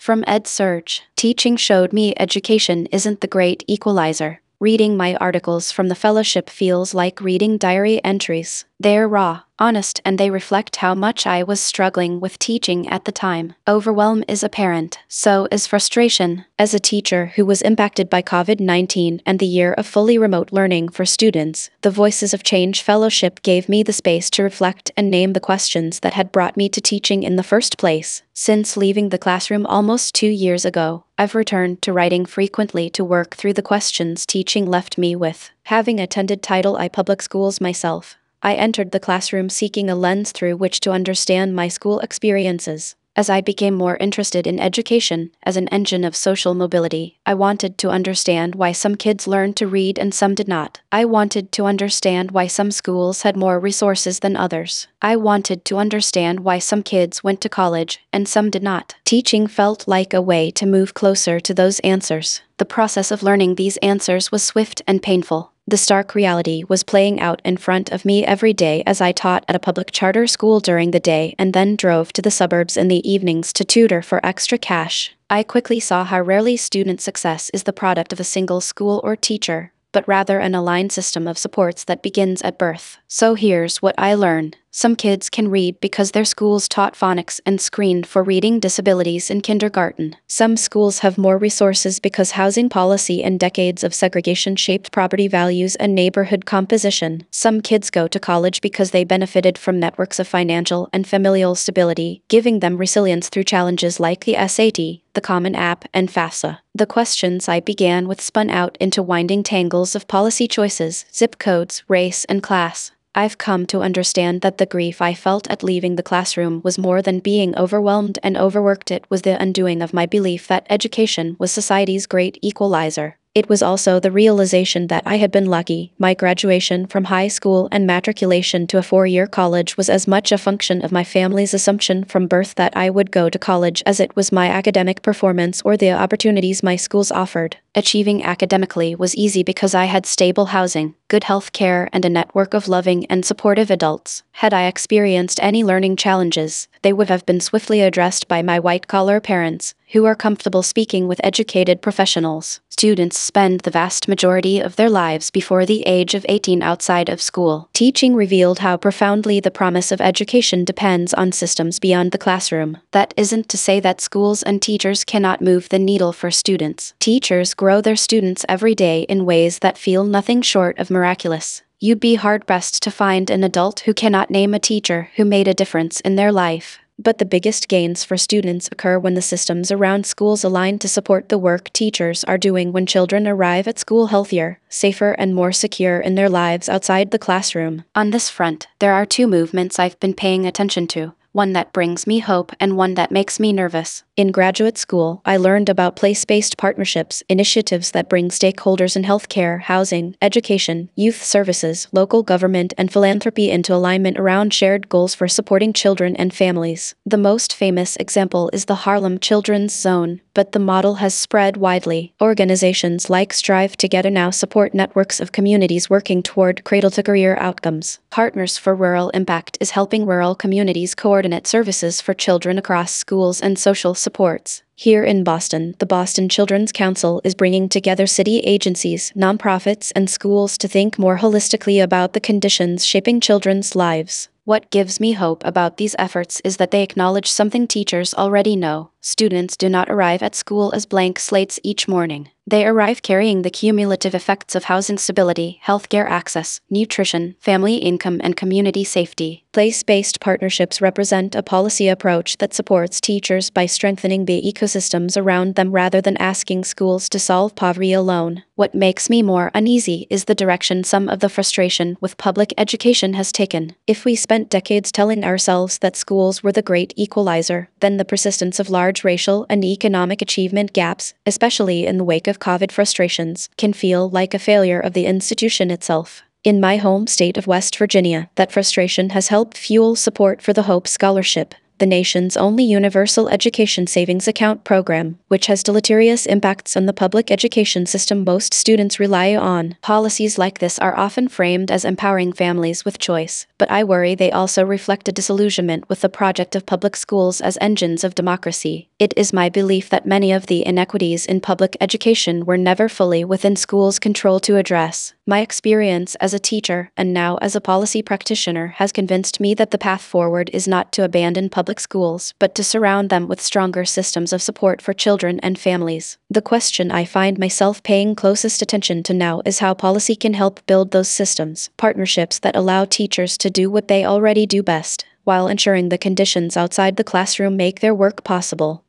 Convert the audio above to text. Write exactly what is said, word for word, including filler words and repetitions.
From EdSurge, teaching showed me education isn't the great equalizer. Reading my articles from the fellowship feels like reading diary entries. They're raw, honest, and they reflect how much I was struggling with teaching at the time. Overwhelm is apparent, so is frustration. As a teacher who was impacted by COVID nineteen and the year of fully remote learning for students, the Voices of Change Fellowship gave me the space to reflect and name the questions that had brought me to teaching in the first place. Since leaving the classroom almost two years ago, I've returned to writing frequently to work through the questions teaching left me with. Having attended Title I public schools myself, I entered the classroom seeking a lens through which to understand my school experiences. As I became more interested in education as an engine of social mobility, I wanted to understand why some kids learned to read and some did not. I wanted to understand why some schools had more resources than others. I wanted to understand why some kids went to college and some did not. Teaching felt like a way to move closer to those answers. The process of learning these answers was swift and painful. The stark reality was playing out in front of me every day as I taught at a public charter school during the day and then drove to the suburbs in the evenings to tutor for extra cash. I quickly saw how rarely student success is the product of a single school or teacher, but rather an aligned system of supports that begins at birth. So here's what I learned. Some kids can read because their schools taught phonics and screened for reading disabilities in kindergarten. Some schools have more resources because housing policy and decades of segregation shaped property values and neighborhood composition. Some kids go to college because they benefited from networks of financial and familial stability, giving them resilience through challenges like the S A T, the Common App, and FAFSA. The questions I began with spun out into winding tangles of policy choices, zip codes, race, and class. I've come to understand that the grief I felt at leaving the classroom was more than being overwhelmed and overworked. It was the undoing of my belief that education was society's great equalizer. It was also the realization that I had been lucky. My graduation from high school and matriculation to a four-year college was as much a function of my family's assumption from birth that I would go to college as it was my academic performance or the opportunities my schools offered. Achieving academically was easy because I had stable housing, good health care, and a network of loving and supportive adults. Had I experienced any learning challenges, they would have been swiftly addressed by my white-collar parents, who are comfortable speaking with educated professionals. Students spend the vast majority of their lives before the age of eighteen outside of school. Teaching revealed how profoundly the promise of education depends on systems beyond the classroom. That isn't to say that schools and teachers cannot move the needle for students. Teachers grow their students every day in ways that feel nothing short of miraculous. You'd be hard-pressed to find an adult who cannot name a teacher who made a difference in their life. But the biggest gains for students occur when the systems around schools align to support the work teachers are doing. When children arrive at school healthier, safer, and more secure in their lives outside the classroom. On this front, there are two movements I've been paying attention to. One that brings me hope and one that makes me nervous. In graduate school, I learned about place-based partnerships, initiatives that bring stakeholders in healthcare, housing, education, youth services, local government, and philanthropy into alignment around shared goals for supporting children and families. The most famous example is the Harlem Children's Zone, but the model has spread widely. Organizations like Strive Together now support networks of communities working toward cradle-to-career outcomes. Partners for Rural Impact is helping rural communities coordinate services for children across schools and social supports. Here in Boston, the Boston Children's Council is bringing together city agencies, nonprofits, and schools to think more holistically about the conditions shaping children's lives. What gives me hope about these efforts is that they acknowledge something teachers already know. Students do not arrive at school as blank slates each morning. They arrive carrying the cumulative effects of housing stability, healthcare access, nutrition, family income, and community safety. Place-based partnerships represent a policy approach that supports teachers by strengthening the ecosystems around them rather than asking schools to solve poverty alone. What makes me more uneasy is the direction some of the frustration with public education has taken. If we spent decades telling ourselves that schools were the great equalizer, then the persistence of large racial and economic achievement gaps, especially in the wake of COVID frustrations, can feel like a failure of the institution itself. In my home state of West Virginia, that frustration has helped fuel support for the Hope Scholarship, the nation's only universal education savings account program, which has deleterious impacts on the public education system most students rely on. Policies like this are often framed as empowering families with choice, but I worry they also reflect a disillusionment with the project of public schools as engines of democracy. It is my belief that many of the inequities in public education were never fully within schools' control to address. My experience as a teacher and now as a policy practitioner has convinced me that the path forward is not to abandon public schools, but to surround them with stronger systems of support for children and families. The question I find myself paying closest attention to now is how policy can help build those systems, partnerships that allow teachers to do what they already do best, while ensuring the conditions outside the classroom make their work possible.